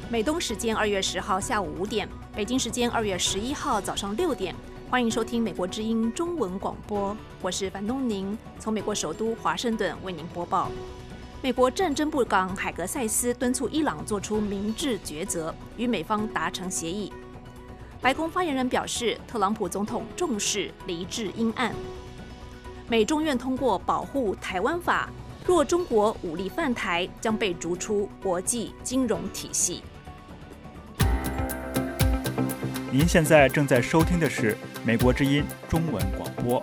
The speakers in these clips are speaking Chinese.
美东时间2月10号下午5点，北京时间2月11号早上6点，欢迎收听美国之音中文广播，我是樊东宁，从美国首都华盛顿为您播报。美国战争部长海格塞斯敦促伊朗做出明智抉择，与美方达成协议。白宫发言人表示，特朗普总统重视黎智英案。美中院通过保护台湾法，若中国武力犯台，将被逐出国际金融体系。 您现在正在收听的是美国之音中文广播。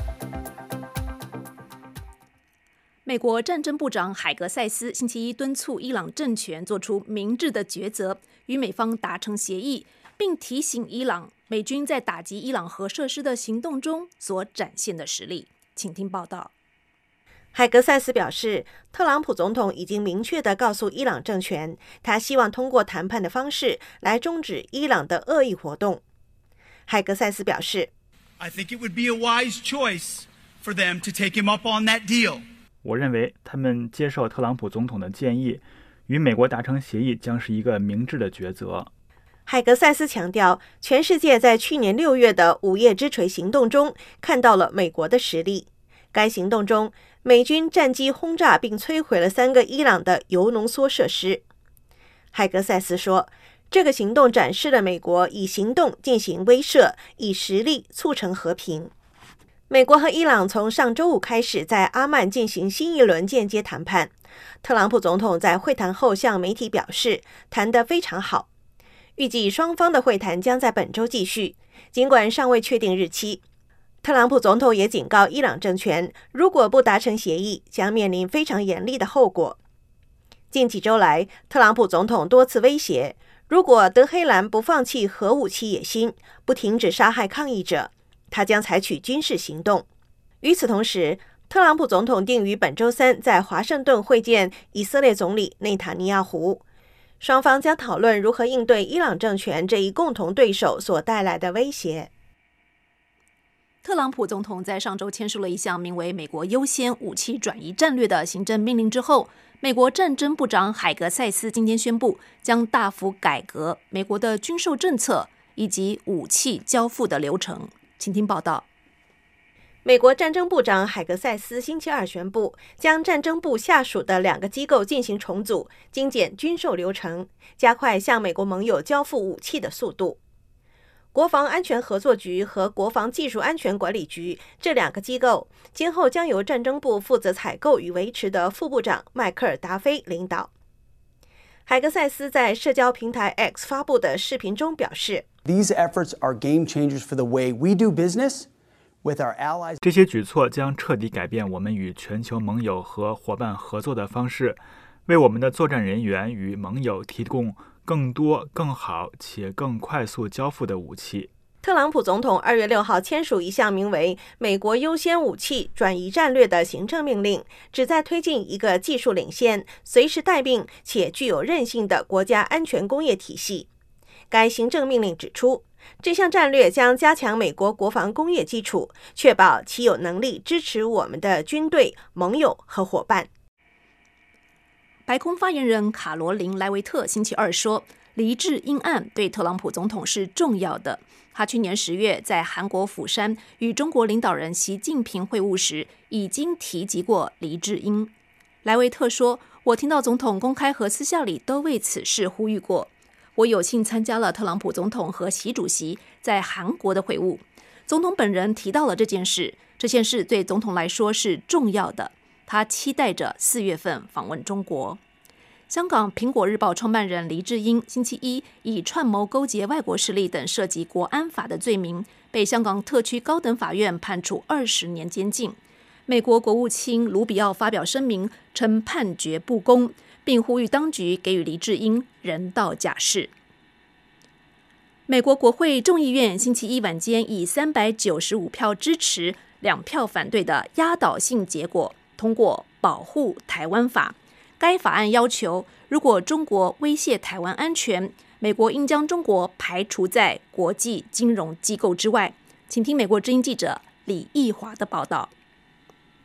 美国战争部长海格塞斯星期一敦促伊朗政权做出明智的抉择，与美方达成协议，并提醒伊朗美军在打击伊朗核设施的行动中所展现的实力。请听报道。 海格塞斯表示，特朗普总统已经明确地告诉伊朗政权，他希望通过谈判的方式来终止伊朗的恶意活动。海格塞斯表示 I think it would be a wise choice for them to take him up on that deal. 我认为他们接受特朗普总统的建议，与美国达成协议将是一个明智的抉择。 海格塞斯强调，全世界在去年6月的午夜之锤行动中看到了美国的实力。该行动中，美军战机轰炸并摧毁了3个伊朗的铀浓缩设施。海格塞斯说，这个行动展示了美国以行动进行威慑，以实力促成和平。美国和伊朗从上周五开始在阿曼进行新一轮间接谈判。特朗普总统在会谈后向媒体表示，谈得非常好。预计双方的会谈将在本周继续，尽管尚未确定日期。特朗普总统也警告伊朗政权，如果不达成协议，将面临非常严厉的后果。近几周来，特朗普总统多次威胁，如果德黑兰不放弃核武器野心，不停止杀害抗议者，他将采取军事行动。与此同时，特朗普总统定于本周3在华盛顿会见以色列总理内塔尼亚胡，双方将讨论如何应对伊朗政权这一共同对手所带来的威胁。 特朗普总统在上周签署了一项名为"美国优先武器转移战略"的行政命令之后，美国战争部长海格塞斯今天宣布，将大幅改革美国的军售政策以及武器交付的流程。请听报道。 美国战争部长海格塞斯星期二宣布，将战争部下属的2个机构进行重组，精简军售流程，加快向美国盟友交付武器的速度。国防安全合作局和国防技术安全管理局这2个机构，今后将由战争部负责采购与维持的副部长迈克尔·达菲领导。海格塞斯在社交平台 X 发布的视频中表示 These efforts are game changers for the way we do business with our allies. 这些举措将彻底改变我们与全球盟友和伙伴合作的方式，为我们的作战人员与盟友提供更多、更好且更快速交付的武器。 特朗普总统2月6号签署一项名为"美国优先武器转移战略"的行政命令，旨在推进一个技术领先、随时待命且具有韧性的国家安全工业体系。该行政命令指出，这项战略将加强美国国防工业基础，确保其有能力支持我们的军队、盟友和伙伴。 白宫发言人卡罗琳·莱维特星期二说，黎智英案对特朗普总统是重要的。他去年10月在韩国釜山与中国领导人习近平会晤时，已经提及过黎智英。莱维特说，我听到总统公开和私下里都为此事呼吁过。我有幸参加了特朗普总统和习主席在韩国的会晤，总统本人提到了这件事对总统来说是重要的。他期待着4月份访问中国。香港苹果日报创办人黎智英星期一以串谋勾结外国势力等涉及国安法的罪名，被香港特区高等法院判处20年监禁。美国国务卿卢比奥发表声明，称判决不公，并呼吁当局给予黎智英人道假释。美国国会众议院星期一晚间以395票支持、2票反对的压倒性结果通过保护台湾法。该法案要求，如果中国威胁台湾安全，美国应将中国排除在国际金融机构之外。请听美国之音记者李义华的报道。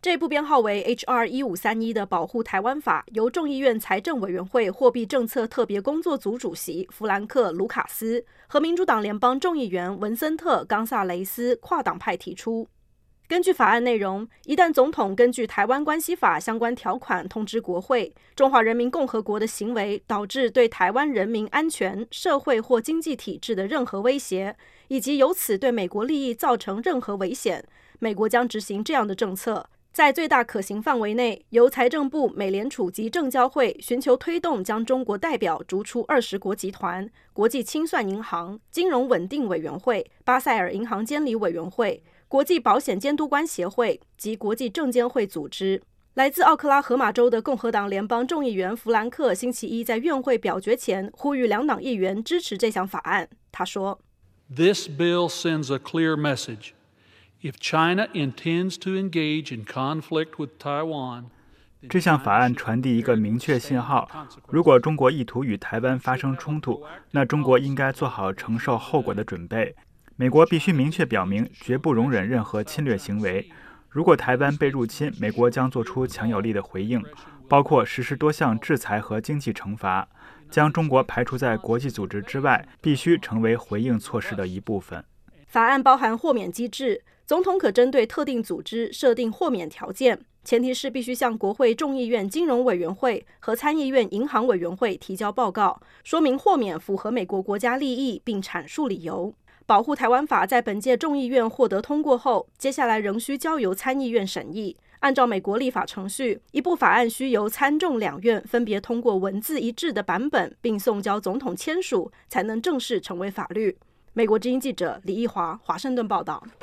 这部编号为 HR 1531的保护台湾法，由众议院财政委员会货币政策特别工作组主席弗兰克·卢卡斯和民主党联邦众议员文森特·冈萨雷斯跨党派提出。根据法案内容，一旦总统根据台湾关系法相关条款通知国会，中华人民共和国的行为导致对台湾人民安全、社会或经济体制的任何威胁，以及由此对美国利益造成任何危险，美国将执行这样的政策。在最大可行范围内，由财政部、美联储及证交会寻求推动将中国代表逐出20国集团、国际清算银行、金融稳定委员会、巴塞尔银行监理委员会、国际保险监督官协会及国际证监会组织。来自奥克拉荷马州的共和党联邦众议员弗兰克星期一在院会表决前呼吁两党议员支持这项法案。他说 ：“This bill sends a clear message.If China intends to engage in conflict with Taiwan， 这项法案传递一个明确信号：如果中国意图与台湾发生冲突，那中国应该做好承受后果的准备。美国必须明确表明，绝不容忍任何侵略行为。如果台湾被入侵，美国将做出强有力的回应，包括实施多项制裁和经济惩罚。将中国排除在国际组织之外，必须成为回应措施的一部分。” 法案包含豁免机制，总统可针对特定组织设定豁免条件，前提是必须向国会众议院金融委员会和参议院银行委员会提交报告，说明豁免符合美国国家利益，并阐述理由。保护台湾法在本届众议院获得通过后，接下来仍需交由参议院审议。按照美国立法程序，一部法案需由参众两院分别通过文字一致的版本，并送交总统签署，才能正式成为法律。美国之音记者李义华华盛顿报道。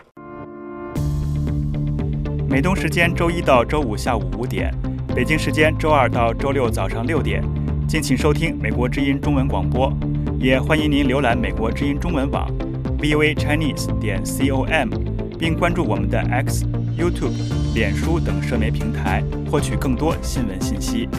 美东时间周一到周五下午5点，北京时间周二到周六早上6点，敬请收听美国之音中文广播。也欢迎您浏览美国之音中文网 voachinese.com， 并关注我们的 X、YouTube、脸书等社媒平台，获取更多新闻信息。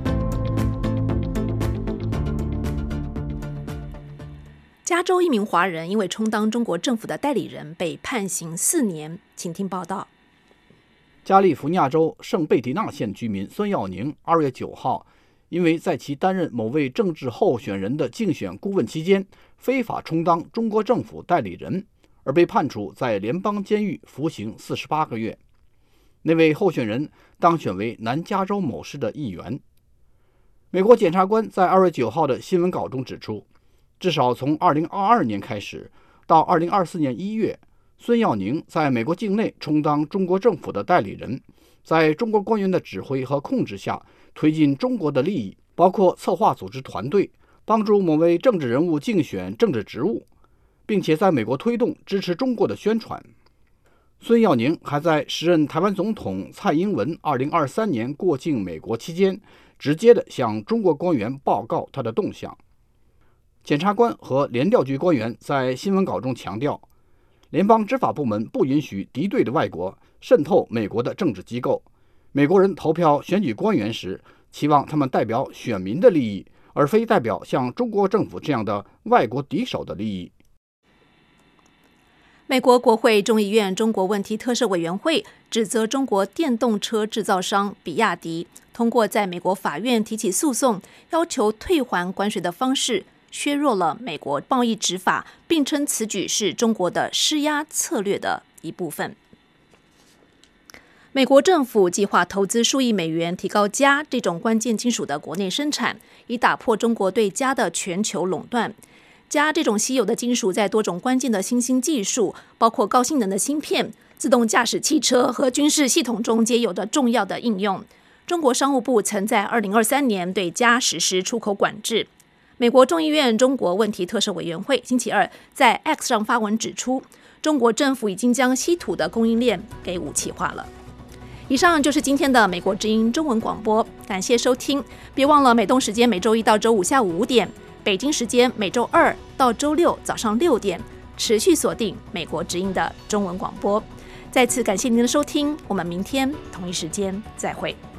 加州一名华人因为充当中国政府的代理人被判刑4年，请听报道。 加利福尼亚州圣贝迪纳县居民孙耀宁2月9号，因为在其担任某位政治候选人的竞选顾问期间，非法充当中国政府代理人，而被判处在联邦监狱服刑48个月。那位候选人当选为南加州某市的议员。美国检察官在2月9号的新闻稿中指出，至少从2022年开始到2024年1月，孙耀宁在美国境内充当中国政府的代理人，在中国官员的指挥和控制下推进中国的利益，包括策划组织团队，帮助某位政治人物竞选政治职务，并且在美国推动支持中国的宣传。孙耀宁还在时任台湾总统蔡英文2023年过境美国期间，直接地向中国官员报告他的动向。检察官和联调局官员在新闻稿中强调，联邦执法部门不允许敌对的外国渗透美国的政治机构。美国人投票选举官员时，期望他们代表选民的利益，而非代表像中国政府这样的外国敌手的利益。 美国国会众议院中国问题特设委员会指责中国电动车制造商比亚迪通过在美国法院提起诉讼，要求退还关税的方式削弱了美国贸易执法，并称此举是中国的施压策略的一部分。美国政府计划投资数亿美元提高镓这种关键金属的国内生产，以打破中国对镓的全球垄断。镓这种稀有的金属在多种关键的新兴技术，包括高性能的芯片、自动驾驶汽车和军事系统中皆有的重要的应用。中国商务部曾在2023年对镓实施出口管制。美国众议院中国问题特设委员会星期二在 X 上发文指出，中国政府已经将稀土的供应链给武器化了。以上就是今天的美国之音中文广播，感谢收听。别忘了美东时间每周一到周五下午5点，北京时间每周二到周六早上6点，持续锁定美国之音的中文广播。再次感谢您的收听，我们明天同一时间再会。